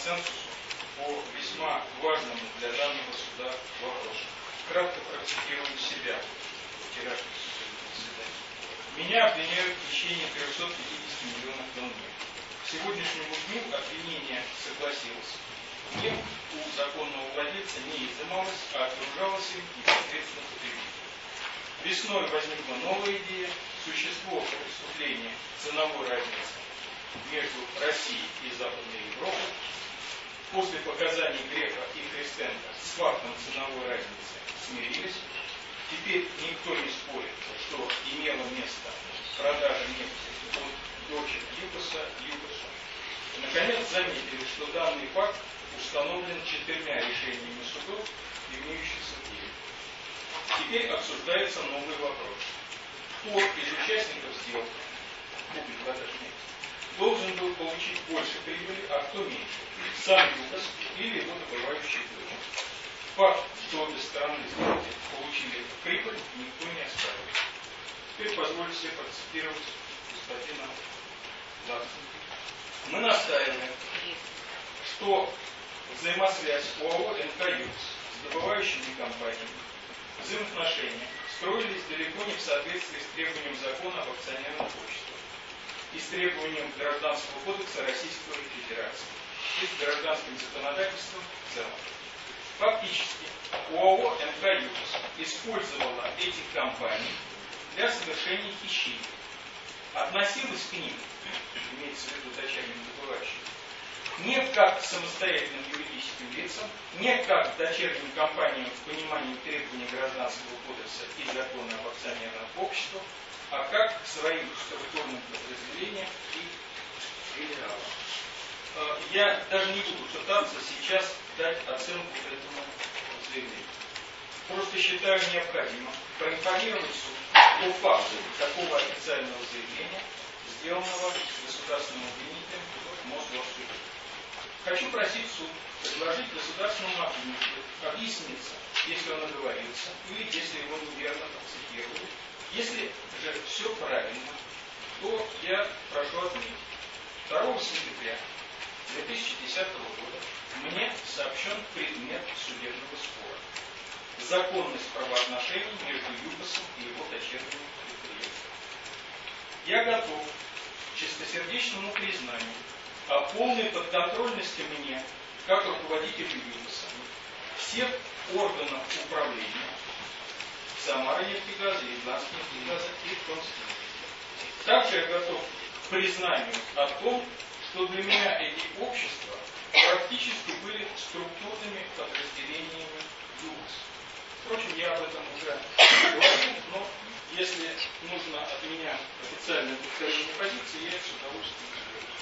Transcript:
консенсусу по весьма важному для данного суда вопросу. Кратко процитирую себя в вчерашнем судебном заседании. Меня обвиняют в хищении 350 миллионов тенге. К сегодняшнему дню обвинение согласилось. Нефть у законного владельца не изымалась, а отгружалась им непосредственно потребителю. Весной возникла новая идея. Существо преступления ценовой разницы между Россией и Западной Европой. После показаний Грефа и Христенко с фактом ценовой разницы смирились. Теперь никто не спорит, что имело место продажа нефти от дочек ЮКОСа ЮКОСу. Наконец заметили, что данный факт установлен 4 решениями судов, имеющихся в деле. Теперь обсуждается новый вопрос. Кто из участников сделки, купли-продажи нефти, должен был получить больше прибыли, а кто меньше? Сам ЮКОС или его добывающий дочь. Факт, что обе стороны сделки получили прибыль, никто не оставил. Теперь позвольте себе процитировать господина Лаксина. Мы настаиваем, что взаимосвязь ОАО НК ЮКОС с добывающими компаниями, взаимоотношения строились далеко не в соответствии с требованием закона об акционерном обществе и с требованием Гражданского кодекса Российской Федерации и с гражданским законодательством в целом. Фактически, ОАО НК ЮКОС использовала эти компании для совершения хищений. Относилась к ним, имеется в виду дочерним добывающим, не как к самостоятельным юридическим лицам, не как к дочерним компаниям в понимании требований Гражданского кодекса и закона об акционерном обществе, а как к своим структурным подразделениям и филиалам. Я даже не буду пытаться сейчас дать оценку этому заявлению. Просто считаю необходимым проинформировать суд о факте такого официального заявления, сделанного государственным обвинителем в Мосгорсуде. Хочу просить суд предложить государственному обвинителю объясниться, если он оговорился, или если его неверно процитировали. Если же все правильно, то я прошу отметить. 2 сентября 2010 года мне сообщен предмет судебного спора. Законность правоотношений между ЮКОСом и его дочерними предприятиями. Я готов к чистосердечному признанию о полной подконтрольности мне, как руководителю ЮКОСа, всех органов управления Самара-Нефтегаза, Ирбитскнефтегаза и Томскнефтегаза. Также я готов к признанию о том, что для меня эти общества практически были структурными подразделениями ЮКОСа. Впрочем, я об этом уже говорил, но если нужно от меня официальное повторение позиции, я с удовольствием сделаю.